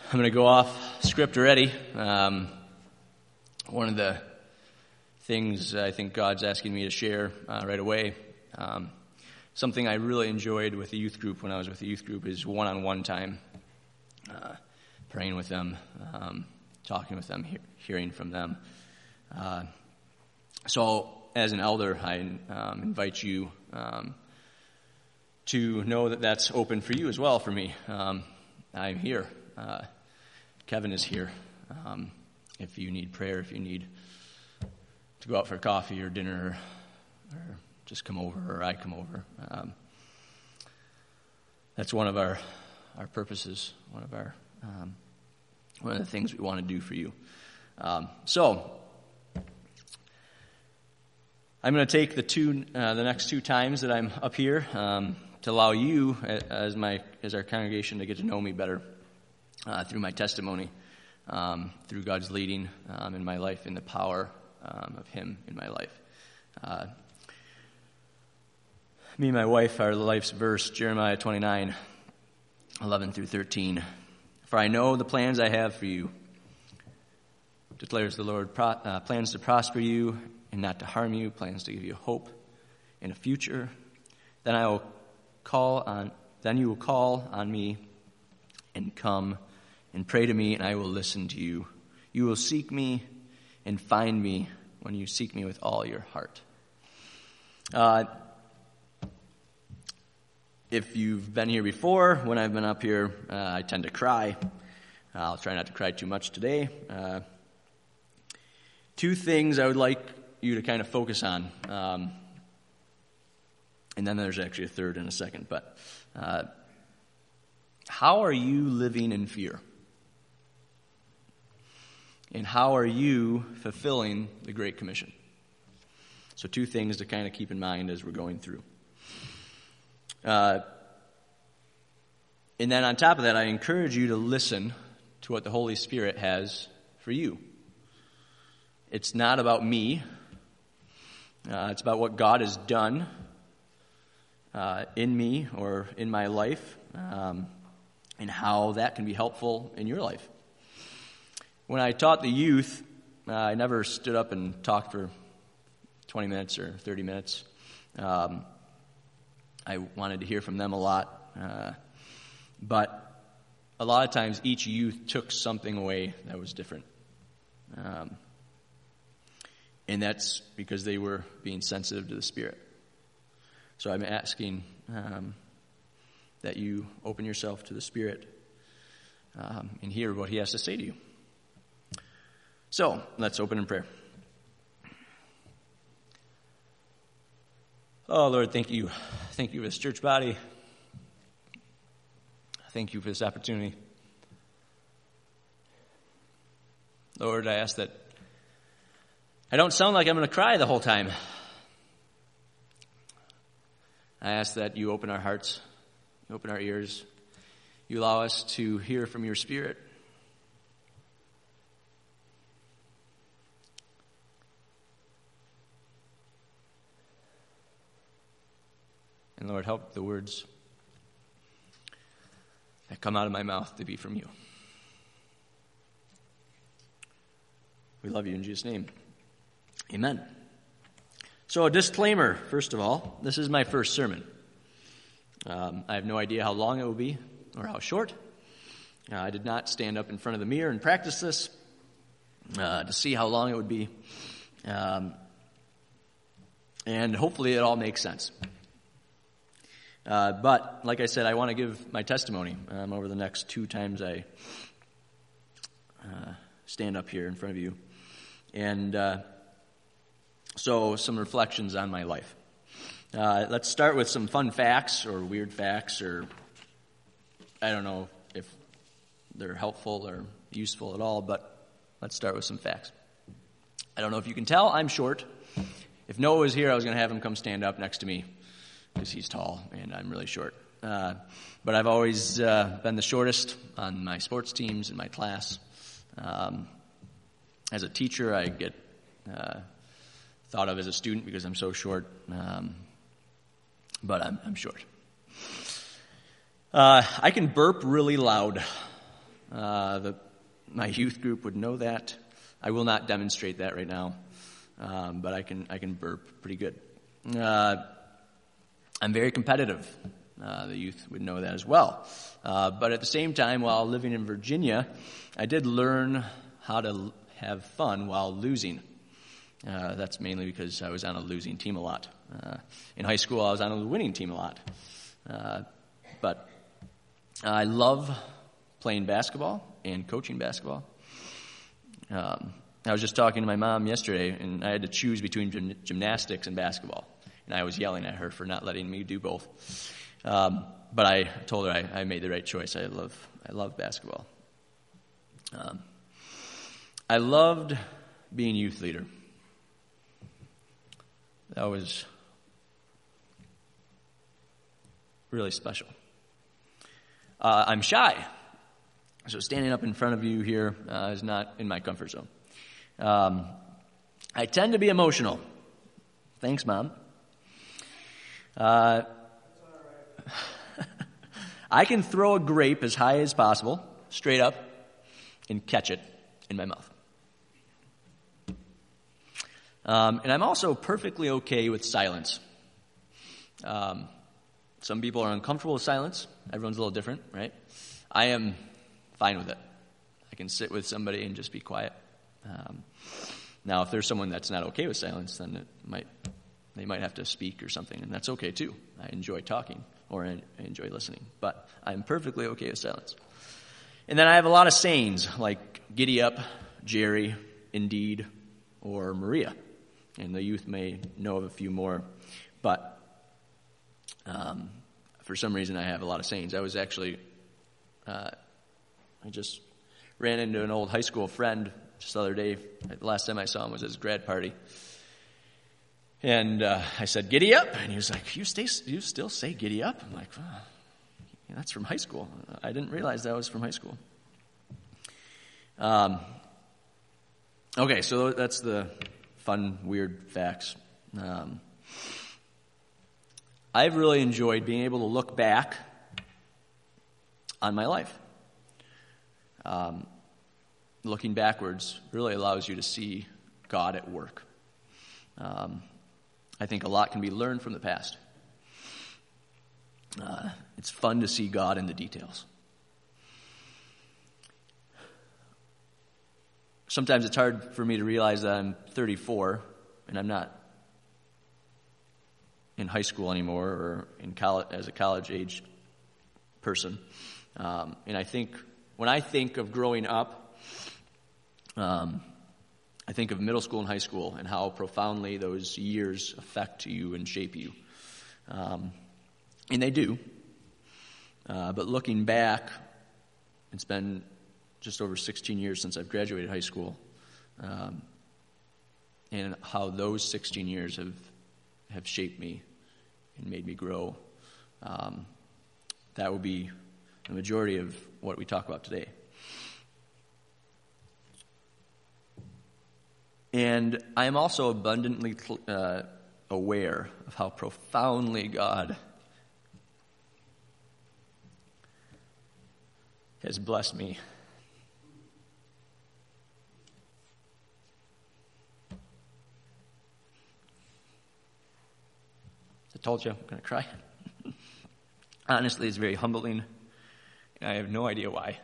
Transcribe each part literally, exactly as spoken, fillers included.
I'm going to go off script already. Um, one of the things I think God's asking me to share uh, right away, um, something I really enjoyed with the youth group when I was with the youth group is one-on-one time, uh, praying with them, um, talking with them, he- hearing from them. Uh, so as an elder, I um, invite you um, to know that that's open for you as well for me. Um, I'm here. Uh, Kevin is here. Um, if you need prayer, if you need to go out for coffee or dinner, or, or just come over, or I come over. Um, that's one of our our purposes, one of our um, one of the things we want to do for you. Um, so I'm going to take the two uh, the next two times that I'm up here um, to allow you as my as our congregation to get to know me better. Uh, through my testimony, um, through God's leading um, in my life, in the power um, of Him in my life. Uh, me and my wife, our life's verse, Jeremiah twenty-nine, eleven through thirteen. For I know the plans I have for you, declares the Lord, pro- uh, plans to prosper you and not to harm you, plans to give you hope and a future. Then I will call on, then you will call on me and come and pray to me, and I will listen to you. You will seek me and find me when you seek me with all your heart. Uh, if you've been here before, when I've been up here, uh, I tend to cry. I'll try not to cry too much today. Uh, two things I would like you to kind of focus on. Um, and then there's actually a third in a second. But uh, how are you living in fear? And how are you fulfilling the Great Commission? So two things to kind of keep in mind as we're going through. Uh, and then on top of that, I encourage you to listen to what the Holy Spirit has for you. It's not about me. Uh, it's about what God has done uh, in me or in my life, um, and how that can be helpful in your life. When I taught the youth, uh, I never stood up and talked for twenty minutes or thirty minutes. Um, I wanted to hear from them a lot. Uh, but a lot of times each youth took something away that was different. Um, and that's because they were being sensitive to the Spirit. So I'm asking um, that you open yourself to the Spirit um, and hear what He has to say to you. So, let's open in prayer. Oh, Lord, thank you. Thank you for this church body. Thank you for this opportunity. Lord, I ask that I don't sound like I'm going to cry the whole time. I ask that you open our hearts, you open our ears, you allow us to hear from your Spirit. And Lord, help the words that come out of my mouth to be from you. We love you in Jesus' name. Amen. So a disclaimer, first of all, this is my first sermon. Um, I have no idea how long it will be or how short. Uh, I did not stand up in front of the mirror and practice this uh, to see how long it would be. Um, and hopefully it all makes sense. Uh, but, like I said, I want to give my testimony um, over the next two times I uh, stand up here in front of you. And uh, so, some reflections on my life. Uh, let's start with some fun facts or weird facts, or I don't know if they're helpful or useful at all, but let's start with some facts. I don't know if you can tell, I'm short. If Noah was here, I was going to have him come stand up next to me, because he's tall and I'm really short. Uh, but I've always uh, been the shortest on my sports teams in my class. Um, as a teacher, I get uh, thought of as a student because I'm so short, um, but I'm, I'm short. Uh, I can burp really loud. Uh, the, my youth group would know that. I will not demonstrate that right now, um, but I can I can burp pretty good. Uh, I'm very competitive. Uh, the youth would know that as well. Uh, but at the same time, while living in Virginia, I did learn how to l- have fun while losing. Uh, that's mainly because I was on a losing team a lot. Uh, in high school, I was on a winning team a lot. Uh, but I love playing basketball and coaching basketball. Um, I was just talking to my mom yesterday, and I had to choose between gym- gymnastics and basketball. And I was yelling at her for not letting me do both. Um, but I told her I, I made the right choice. I love I love basketball. Um, I loved being youth leader. That was really special. Uh, I'm shy, so standing up in front of you here uh, is not in my comfort zone. Um, I tend to be emotional. Thanks, Mom. Uh, I can throw a grape as high as possible, straight up, and catch it in my mouth. Um, and I'm also perfectly okay with silence. Um, some people are uncomfortable with silence. Everyone's a little different, right? I am fine with it. I can sit with somebody and just be quiet. Um, now, if there's someone that's not okay with silence, then it might they might have to speak or something, and that's okay too. I enjoy talking, or I enjoy listening, but I'm perfectly okay with silence. And then I have a lot of sayings like "giddy up," "Jerry," "indeed," or "Maria." And the youth may know of a few more, but um, for some reason I have a lot of sayings. I was actually, uh, I just ran into an old high school friend just the other day. The last time I saw him was at his grad party. And uh, I said, "Giddy up." And he was like, you stay, you still say giddy up? I'm like, oh, that's from high school. I didn't realize that was from high school. Um. Okay, so that's the fun, weird facts. Um, I've really enjoyed being able to look back on my life. Um, looking backwards really allows you to see God at work. Um, I think a lot can be learned from the past. Uh, it's fun to see God in the details. Sometimes it's hard for me to realize that I'm thirty-four and I'm not in high school anymore or in college as a college-age person. Um, and I think when I think of growing up, um, I think of middle school and high school and how profoundly those years affect you and shape you. Um, and they do. Uh, but looking back, it's been just over sixteen years since I've graduated high school, um, and how those sixteen years have have shaped me and made me grow. Um, that will be the majority of what we talk about today. And I am also abundantly uh, aware of how profoundly God has blessed me. I told you I'm going to cry. Honestly, it's very humbling, and I have no idea why.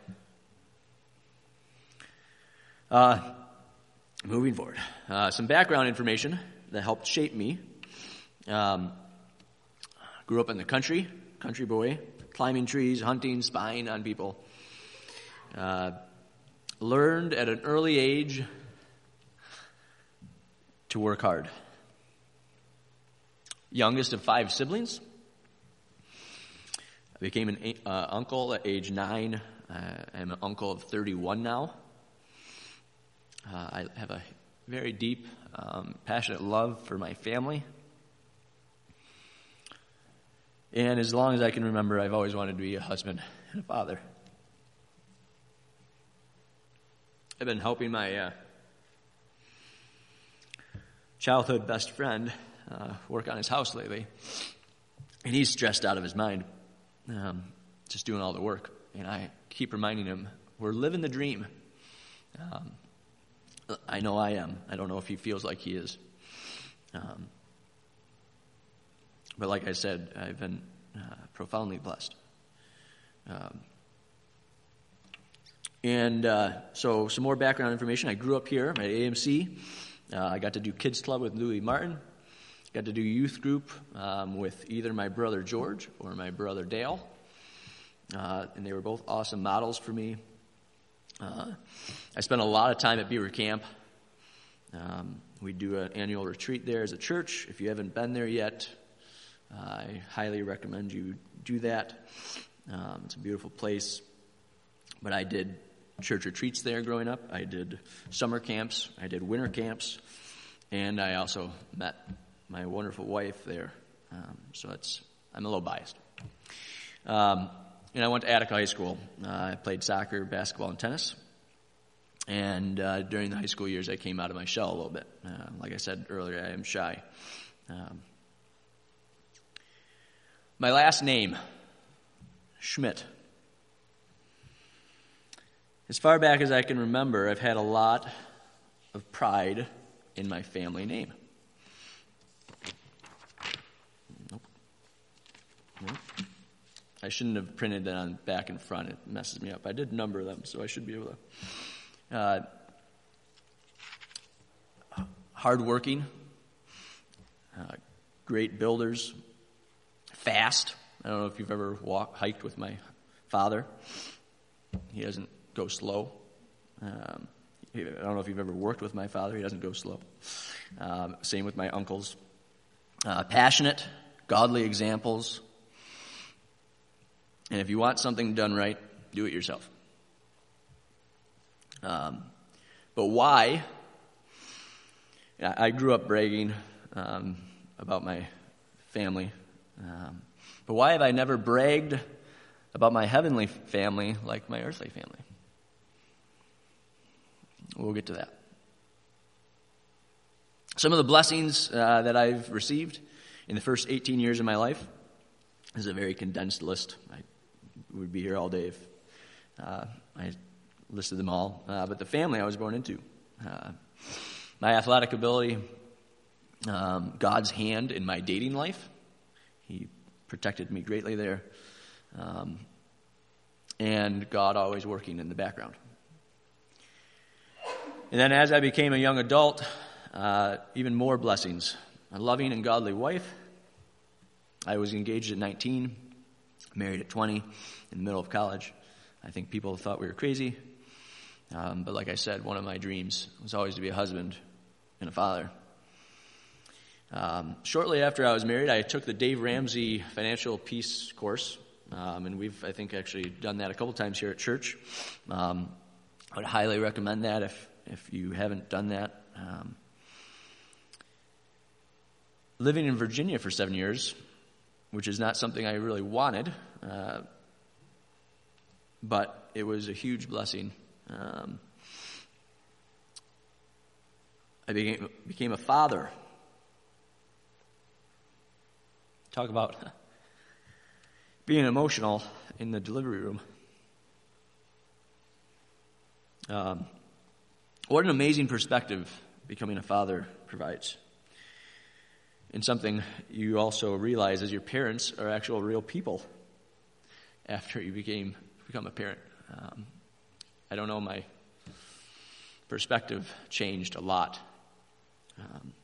Uh, moving forward, uh, some background information that helped shape me. Um, grew up in the country, country boy, climbing trees, hunting, spying on people. Uh, learned at an early age to work hard. Youngest of five siblings. I became an uh, uncle at age nine. Uh, I'm an uncle of thirty-one now. Uh, I have a very deep, um, passionate love for my family. And as long as I can remember, I've always wanted to be a husband and a father. I've been helping my uh, childhood best friend uh, work on his house lately. And he's stressed out of his mind, um, just doing all the work. And I keep reminding him, we're living the dream. Um, I know I am. I don't know if he feels like he is. Um, but like I said, I've been uh, profoundly blessed. Um, and uh, so some more background information. I grew up here at A M C. Uh, I got to do kids club with Louis Martin. Got to do youth group um, with either my brother George or my brother Dale. Uh, and they were both awesome models for me. Uh, I spent a lot of time at Beaver Camp. Um, we do an annual retreat there as a church. If you haven't been there yet, uh, I highly recommend you do that. Um, it's a beautiful place. But I did church retreats there growing up. I did summer camps. I did winter camps. And I also met my wonderful wife there. Um, so it's I'm a little biased. Um, and I went to Attica High School. Uh, I played soccer, basketball, and tennis. And uh, during the high school years, I came out of my shell a little bit. Uh, like I said earlier, I am shy. Um, my last name, Schmidt. As far back as I can remember, I've had a lot of pride in my family name. Nope. Nope. I shouldn't have printed that on back and front. It messes me up. I did number them, so I should be able to. Uh, hardworking, uh, great builders, fast. I don't know if you've ever walked, hiked with my father. He doesn't go slow. Um, I don't know if you've ever worked with my father. He doesn't go slow. Um, same with my uncles. Uh, passionate, godly examples. And if you want something done right, do it yourself. Um, but why? I grew up bragging um, about my family. Um, but why have I never bragged about my heavenly family like my earthly family? We'll get to that. Some of the blessings uh, that I've received in the first eighteen years of my life is a very condensed list. I would be here all day if uh, I listed them all. Uh, but the family I was born into, uh, my athletic ability, um, God's hand in my dating life. He protected me greatly there. Um, and God always working in the background. And then as I became a young adult, uh, even more blessings. A loving and godly wife. I was engaged at nineteen, married at twenty, in the middle of college. I think people thought we were crazy. Um, but like I said, one of my dreams was always to be a husband and a father. Um, shortly after I was married, I took the Dave Ramsey Financial Peace course. Um, and we've, I think, actually done that a couple times here at church. Um, I would highly recommend that if, if you haven't done that. Um, living in Virginia for seven years, which is not something I really wanted, uh, but it was a huge blessing. Um, I became, became a father. Talk about being emotional in the delivery room. Um, what an amazing perspective becoming a father provides. And something you also realize as your parents are actual real people after you became become a parent. Um, I don't know, my perspective changed a lot. Um,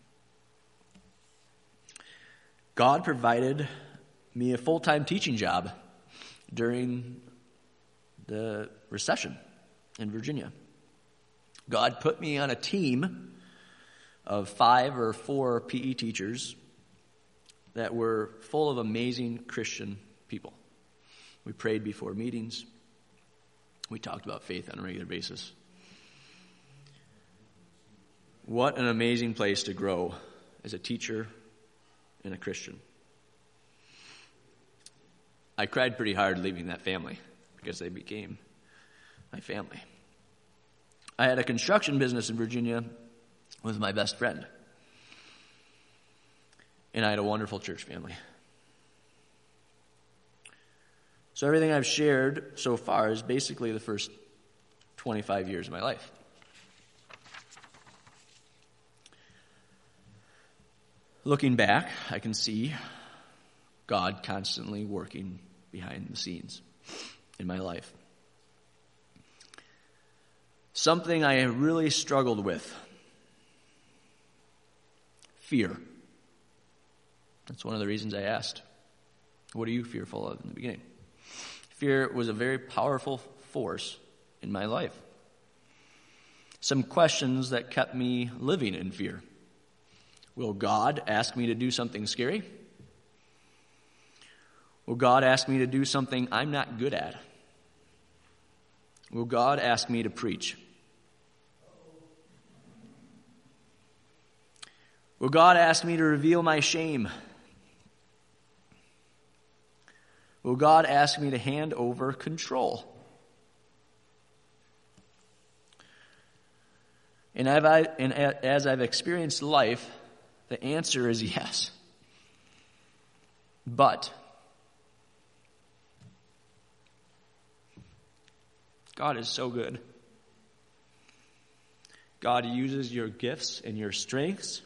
God provided me a full-time teaching job during the recession in Virginia. God put me on a team of five or four P E teachers that were full of amazing Christian people. We prayed before meetings. We talked about faith on a regular basis. What an amazing place to grow as a teacher and a Christian. I cried pretty hard leaving that family because they became my family. I had a construction business in Virginia with my best friend. And I had a wonderful church family. So everything I've shared so far is basically the first twenty-five years of my life. Looking back, I can see God constantly working behind the scenes in my life. Something I really struggled with: fear. That's one of the reasons I asked, what are you fearful of in the beginning? Fear was a very powerful force in my life. Some questions that kept me living in fear. Will God ask me to do something scary? Will God ask me to do something I'm not good at? Will God ask me to preach? Will God ask me to reveal my shame? Will God ask me to hand over control? And as I've experienced life, the answer is yes. But God is so good. God uses your gifts and your strengths,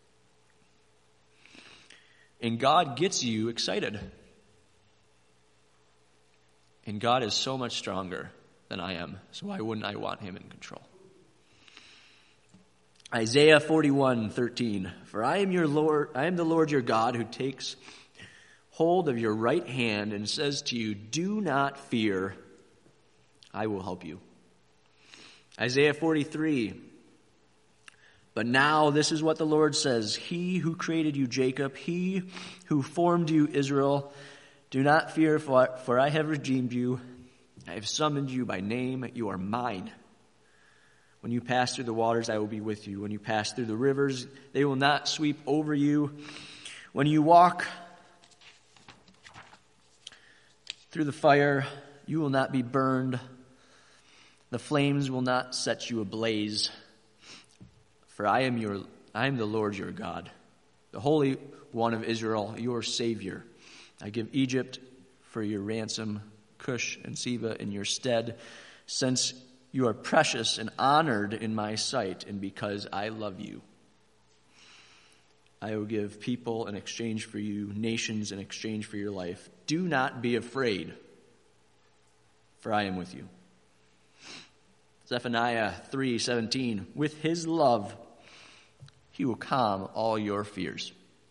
and God gets you excited. And God is so much stronger than I am, so why wouldn't I want him in control? Isaiah forty-one thirteen. For I am your Lord, I am the Lord your God, who takes hold of your right hand and says to you, do not fear, I will help you. Isaiah forty-three. But now this is what the Lord says, he who created you, Jacob, he who formed you, Israel, do not fear, for, for I have redeemed you. I have summoned you by name. You are mine. When you pass through the waters, I will be with you. When you pass through the rivers, they will not sweep over you. When you walk through the fire, you will not be burned. The flames will not set you ablaze. For I am your, I am the Lord your God, the Holy One of Israel, your Savior. I give Egypt for your ransom, Cush and Seba in your stead, since you are precious and honored in my sight, and because I love you. I will give people in exchange for you, nations in exchange for your life. Do not be afraid, for I am with you. Zephaniah three seventeen. With his love, he will calm all your fears.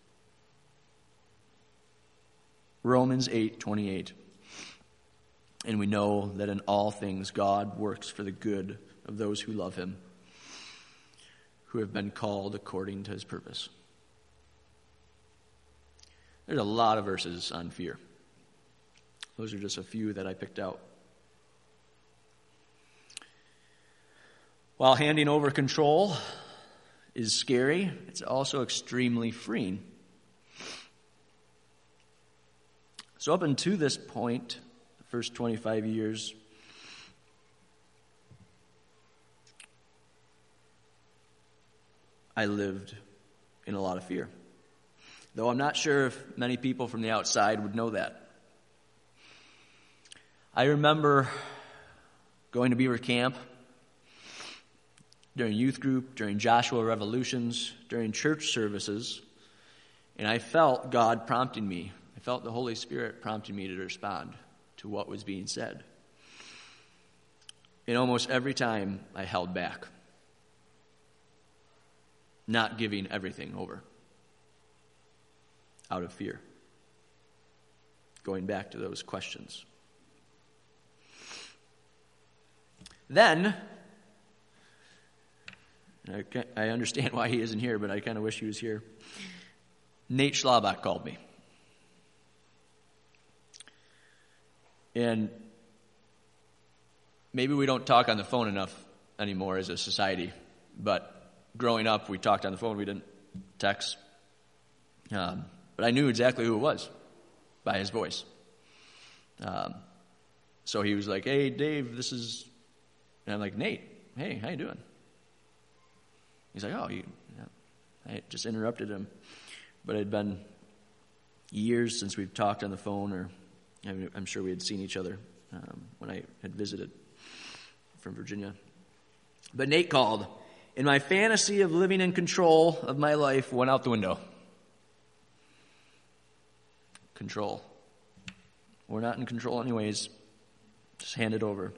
Romans eight twenty-eight. And we know that in all things God works for the good of those who love him, who have been called according to his purpose. There's a lot of verses on fear. Those are just a few that I picked out. While handing over control is scary, it's also extremely freeing. So up until this point, the first twenty-five years, I lived in a lot of fear. Though I'm not sure if many people from the outside would know that. I remember going to Beaver Camp, during youth group, during Joshua Revolutions, during church services, and I felt God prompting me. I felt the Holy Spirit prompting me to respond to what was being said. And almost every time I held back, not giving everything over out of fear. Going back to those questions. Then, I, I understand why he isn't here, but I kind of wish he was here. Nate Schlabach called me. And maybe we don't talk on the phone enough anymore as a society, but growing up, we talked on the phone, we didn't text. Um, but I knew exactly who it was by his voice. Um, so he was like, hey, Dave, this is... And I'm like, Nate, hey, how you doing? He's like, oh, you... Yeah. I just interrupted him. But it had been years since we've talked on the phone, or I'm sure we had seen each other um, when I had visited. from Virginia. But Nate called, and my fantasy of living in control of my life went out the window. Control. We're not in control anyways. Just hand it over.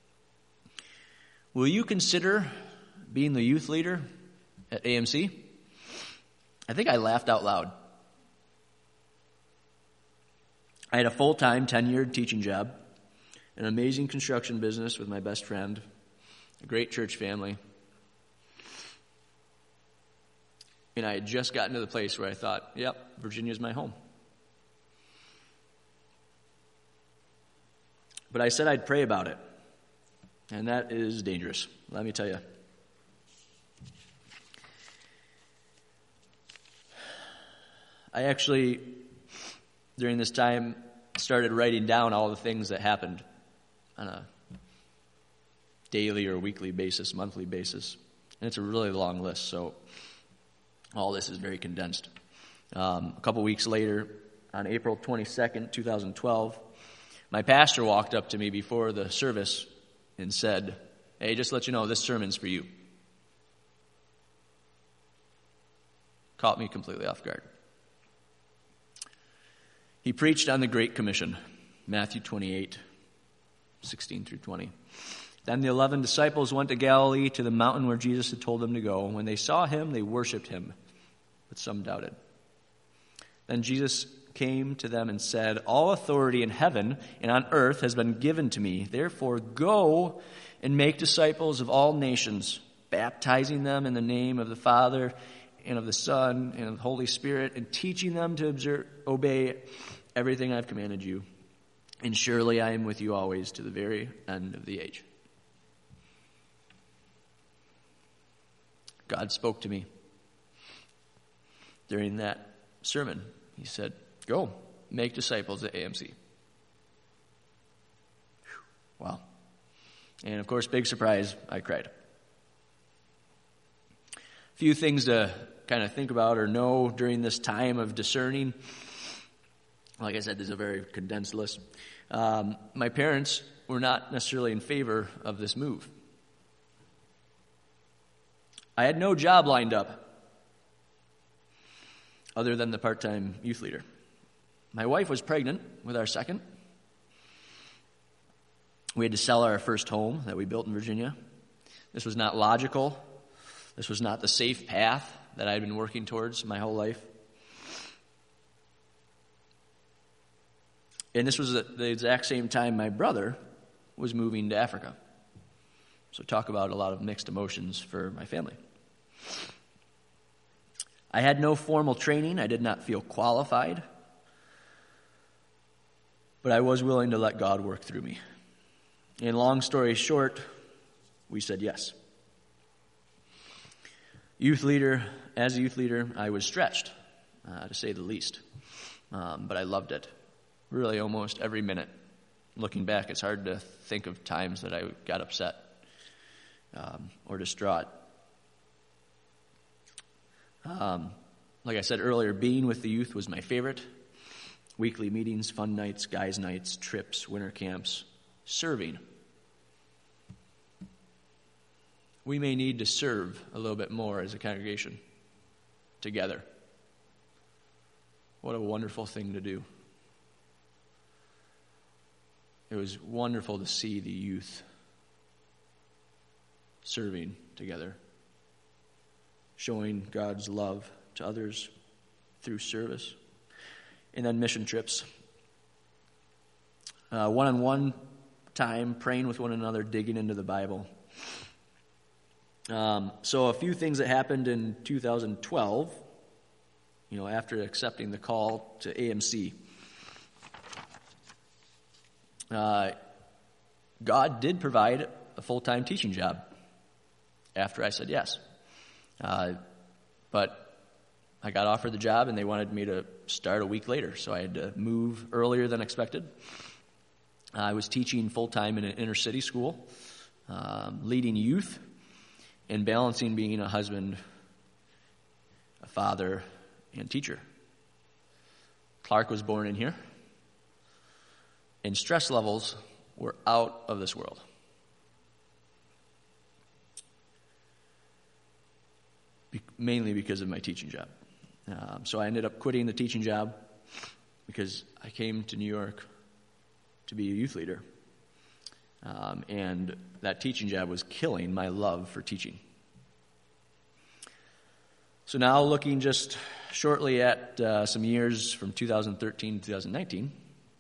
Will you consider being the youth leader at A M C? I think I laughed out loud. I had a full-time, tenured teaching job, an amazing construction business with my best friend, a great church family. And I had just gotten to the place where I thought, yep, Virginia's my home. But I said I'd pray about it. And that is dangerous, let me tell you. I actually, during this time, started writing down all the things that happened on a daily or weekly basis, monthly basis. And it's a really long list, so all this is very condensed. Um, a couple weeks later, on April twenty-second, twenty twelve, my pastor walked up to me before the service and said, hey, just to let you know, this sermon's for you. Caught me completely off guard. He preached on the Great Commission, Matthew twenty-eight, sixteen through twenty. Then the eleven disciples went to Galilee, to the mountain where Jesus had told them to go. When they saw him, they worshipped him, but some doubted. Then Jesus came to them and said, all authority in heaven and on earth has been given to me. Therefore, go and make disciples of all nations, baptizing them in the name of the Father and of the Son and of the Holy Spirit, and teaching them to observe, obey everything I've commanded you. And surely I am with you always to the very end of the age. God spoke to me during that sermon. He said, go, make disciples at A M C. Wow. And of course, big surprise, I cried. A few things to kind of think about or know during this time of discerning. Like I said, this is a very condensed list. Um, my parents were not necessarily in favor of this move. I had no job lined up other than the part-time youth leader. My wife was pregnant with our second. We had to sell our first home that we built in Virginia. This was not logical. This was not the safe path that I had been working towards my whole life. And this was at the exact same time my brother was moving to Africa. So talk about a lot of mixed emotions for my family. I had no formal training. I did not feel qualified. But I was willing to let God work through me. And long story short, we said yes. Youth leader, as a youth leader, I was stretched, uh, to say the least. Um, but I loved it. Really almost every minute. Looking back, it's hard to think of times that I got upset um, or distraught. Um, like I said earlier, being with the youth was my favorite. Weekly meetings, fun nights, guys' nights, trips, winter camps, serving. We may need to serve a little bit more as a congregation together. What a wonderful thing to do. It was wonderful to see the youth serving together, showing God's love to others through service. And then mission trips. Uh, one-on-one time, praying with one another, digging into the Bible. Um, so a few things that happened in two thousand twelve, you know, after accepting the call to A M C. Uh, God did provide a full-time teaching job after I said yes. Uh, but I got offered the job, and they wanted me to start a week later, so I had to move earlier than expected. I was teaching full-time in an inner-city school, um, leading youth, and balancing being a husband, a father, and teacher. Clark was born in here, and stress levels were out of this world. mainly because of my teaching job. Um, so I ended up quitting the teaching job because I came to New York to be a youth leader. Um, and that teaching job was killing my love for teaching. So now looking just shortly at uh, some years from two thousand thirteen to two thousand nineteen,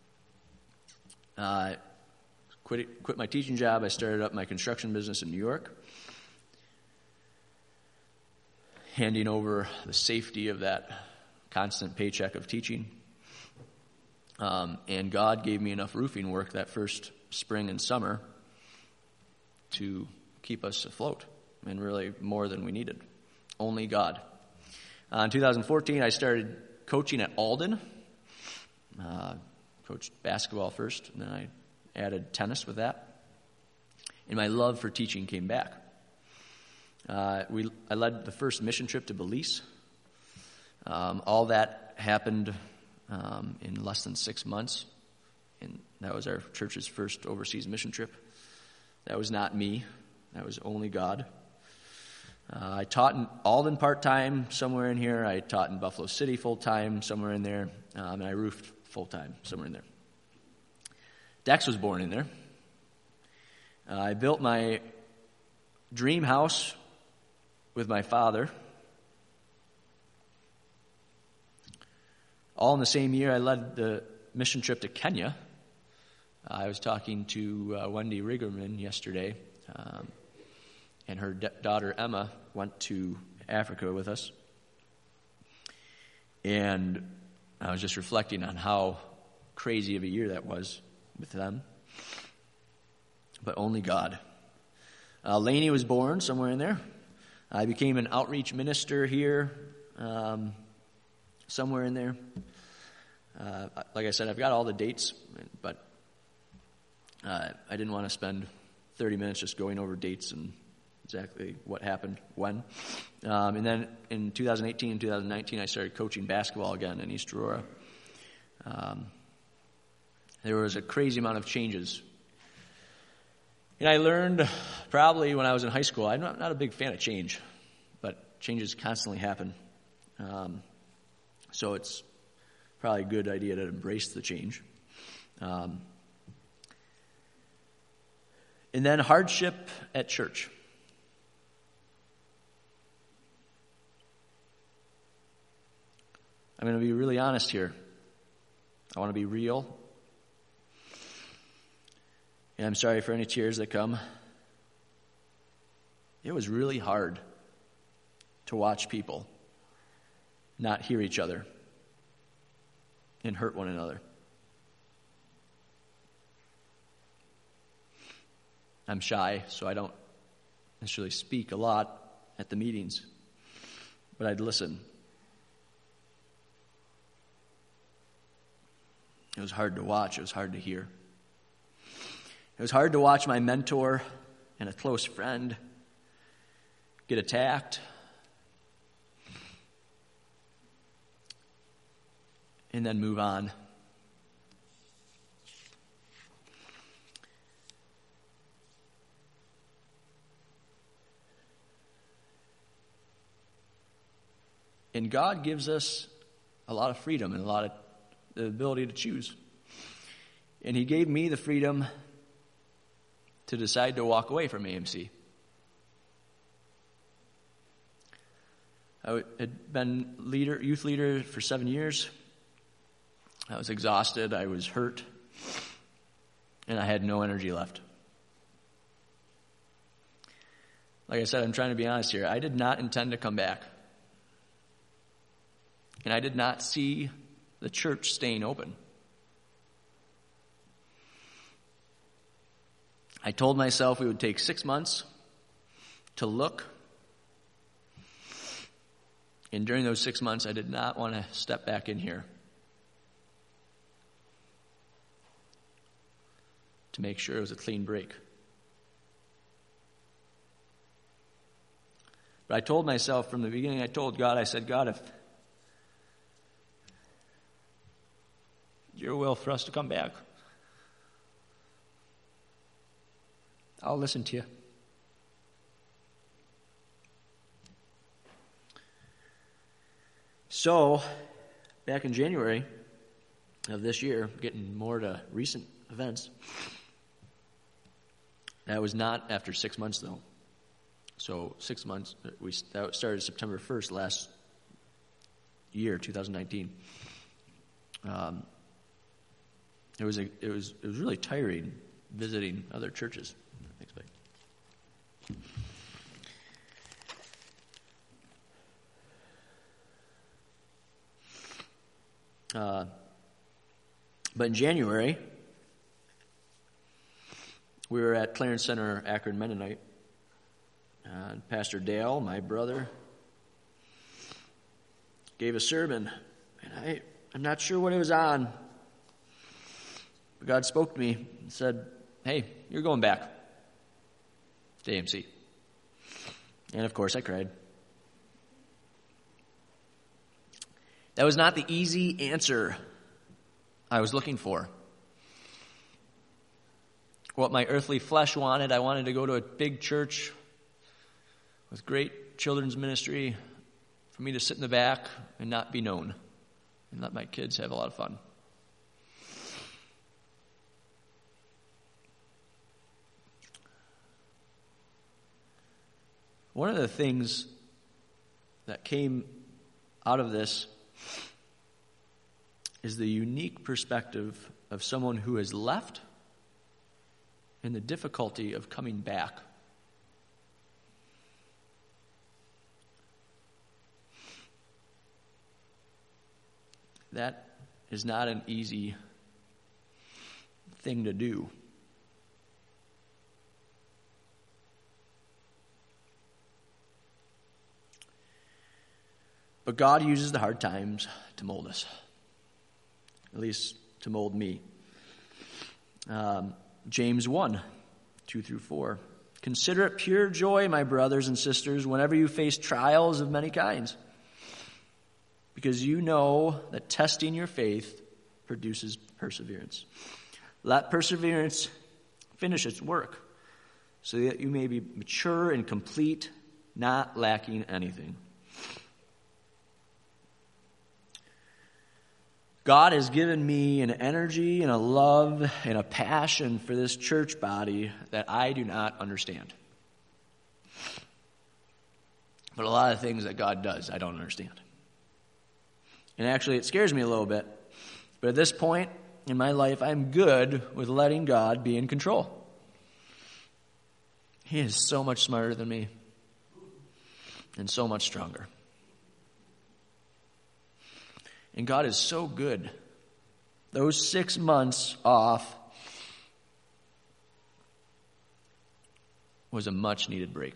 uh, quit, quit my teaching job. I started up my construction business in New York, handing over the safety of that constant paycheck of teaching. Um, and God gave me enough roofing work that first spring and summer to keep us afloat, and really more than we needed. Only God. Uh, in two thousand fourteen, I started coaching at Alden. Uh, coached basketball first, and then I added tennis with that. And my love for teaching came back. Uh, we I led the first mission trip to Belize. Um, all that happened um, in less than six months. And that was our church's first overseas mission trip. That was not me. That was only God. Uh, I taught in Alden part-time, somewhere in here. I taught in Buffalo City full-time, somewhere in there. Um, and I roofed full-time, somewhere in there. Dex was born in there. Uh, I built my dream house with my father. All in the same year, I led the mission trip to Kenya. I was talking to uh, Wendy Riggerman yesterday, um, and her de- daughter Emma went to Africa with us. And I was just reflecting on how crazy of a year that was with them. But only God. Uh, Lainey was born somewhere in there. I became an outreach minister here, um, somewhere in there. Uh, like I said, I've got all the dates, but uh, I didn't want to spend thirty minutes just going over dates and exactly what happened when. Um, and then in two thousand eighteen and two thousand nineteen, I started coaching basketball again in East Aurora. Um, there was a crazy amount of changes. And I learned probably when I was in high school, I'm not, not a big fan of change, but changes constantly happen. Um, so it's probably a good idea to embrace the change. Um, and then hardship at church. I'm going to be really honest here. I want to be real. And I'm sorry for any tears that come. It was really hard to watch people not hear each other and hurt one another. I'm shy, so I don't necessarily speak a lot at the meetings, but I'd listen. It was hard to watch. It was hard to hear. It was hard to watch my mentor and a close friend get attacked and then move on. And God gives us a lot of freedom and a lot of the ability to choose. And He gave me the freedom to decide to walk away from A M C. I had been leader, youth leader for seven years. I was exhausted. I was hurt. And I had no energy left. Like I said, I'm trying to be honest here. I did not intend to come back. And I did not see the church staying open. I told myself it would take six months to look. And during those six months, I did not want to step back in here to make sure it was a clean break. But I told myself from the beginning, I told God, I said, God, if your will for us to come back, I'll listen to you. So, back in January of this year, getting more to recent events, that was not after six months, though. So, six months, we that started September first last year, two thousand nineteen. Um, it was a, it was it was really tiring visiting other churches. Thanks, Mike. Uh, but in January, we were at Clarence Center, Akron Mennonite. Uh, Pastor Dale, my brother, gave a sermon, and I, I'm not sure what it was on. But God spoke to me and said, "Hey, you're going back to A M C." And of course I cried. That was not the easy answer I was looking for. What my earthly flesh wanted, I wanted to go to a big church with great children's ministry, for me to sit in the back and not be known, and let my kids have a lot of fun. One of the things that came out of this is the unique perspective of someone who has left and the difficulty of coming back. That is not an easy thing to do. But God uses the hard times to mold us, at least to mold me. Um, James one, two through four. Consider it pure joy, my brothers and sisters, whenever you face trials of many kinds, because you know that testing your faith produces perseverance. Let perseverance finish its work, so that you may be mature and complete, not lacking anything. God has given me an energy and a love and a passion for this church body that I do not understand. But a lot of things that God does, I don't understand. And actually, it scares me a little bit. But at this point in my life, I'm good with letting God be in control. He is so much smarter than me and so much stronger. And God is so good. Those six months off was a much needed break.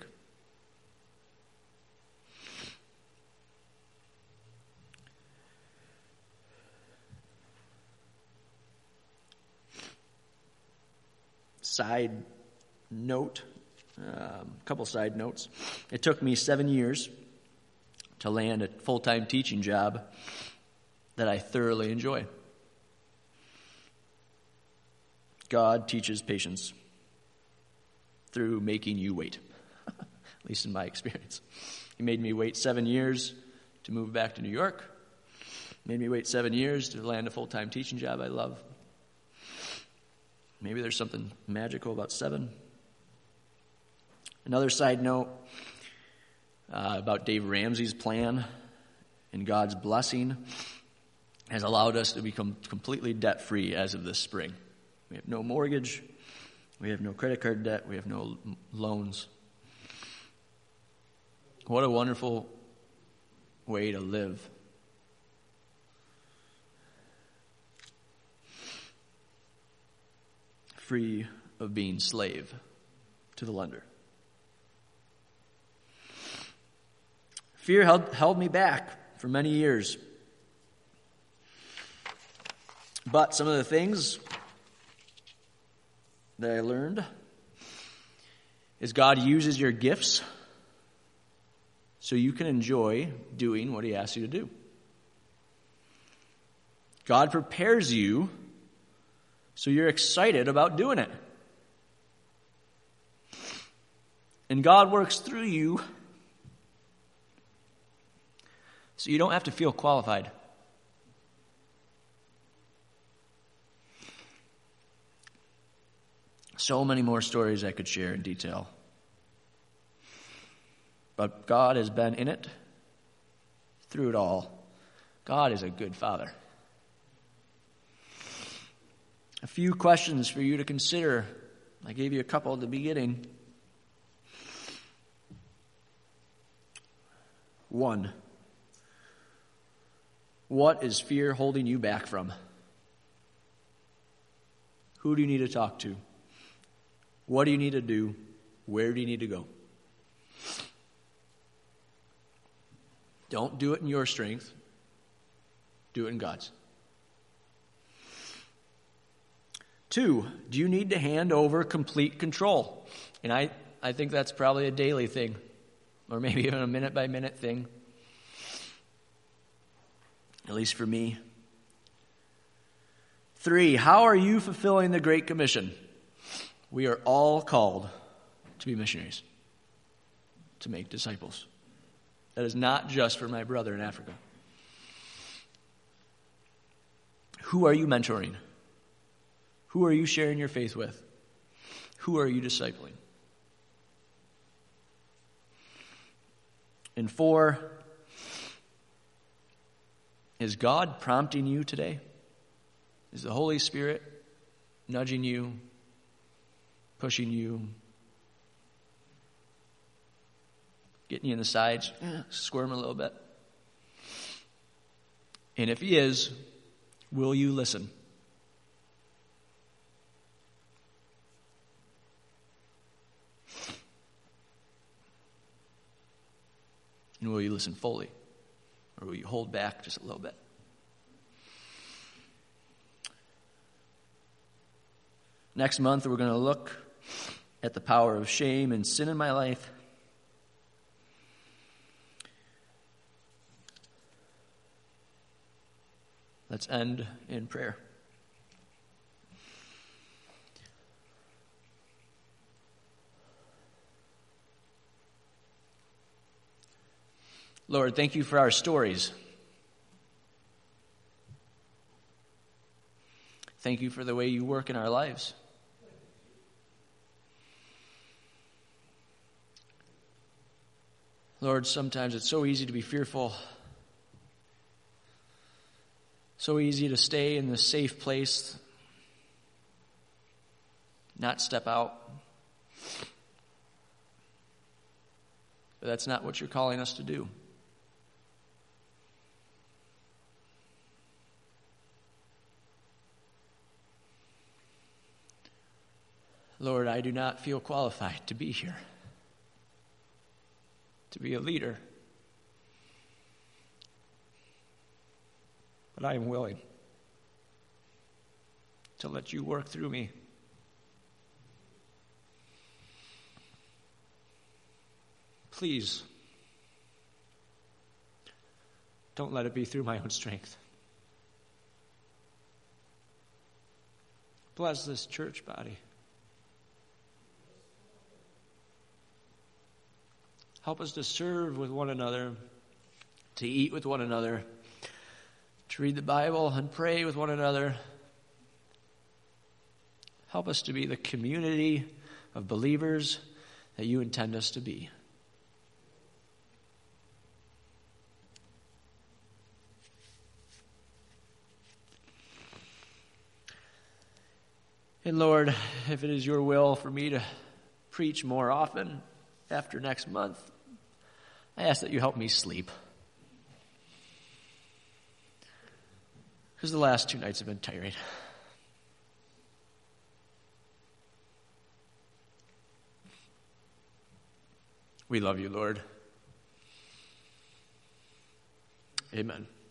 Side note, a um, couple side notes. It took me seven years to land a full-time teaching job that I thoroughly enjoy. God teaches patience through making you wait, at least in my experience. He made me wait seven years to move back to New York, made me wait seven years to land a full-time teaching job I love. Maybe there's something magical about seven. Another side note uh, about Dave Ramsey's plan and God's blessing has allowed us to become completely debt-free as of this spring. We have no mortgage. We have no credit card debt. We have no loans. What a wonderful way to live. Free of being slave to the lender. Fear held, held me back for many years. But some of the things that I learned is God uses your gifts so you can enjoy doing what he asks you to do. God prepares you so you're excited about doing it. And God works through you So you don't have to feel qualified. So many more stories I could share in detail. But God has been in it through it all. God is a good Father. A few questions for you to consider. I gave you a couple at the beginning. One, what is fear holding you back from? Who do you need to talk to? What do you need to do? Where do you need to go? Don't do it in your strength. Do it in God's. Two, do you need to hand over complete control? And I, I think that's probably a daily thing, or maybe even a minute-by-minute thing, at least for me. Three, how are you fulfilling the Great Commission? We are all called to be missionaries, to make disciples. That is not just for my brother in Africa. Who are you mentoring? Who are you sharing your faith with? Who are you discipling? And four, is God prompting you today? Is the Holy Spirit nudging you, pushing you, getting you in the sides, squirm a little bit? And if he is, will you listen? And will you listen fully? Or will you hold back just a little bit? Next month, we're going to look at the power of shame and sin in my life. Let's end in prayer. Lord, thank you for our stories. Thank you for the way you work in our lives. Lord, sometimes it's so easy to be fearful. So easy to stay in the safe place, not step out. But that's not what you're calling us to do. Lord, I do not feel qualified to be here, to be a leader. But I am willing to let you work through me. Please, don't let it be through my own strength. Bless this church body. Help us to serve with one another, to eat with one another, to read the Bible and pray with one another. Help us to be the community of believers that you intend us to be. And Lord, if it is your will for me to preach more often after next month, I ask that you help me sleep. Because the last two nights have been tiring. We love you, Lord. Amen.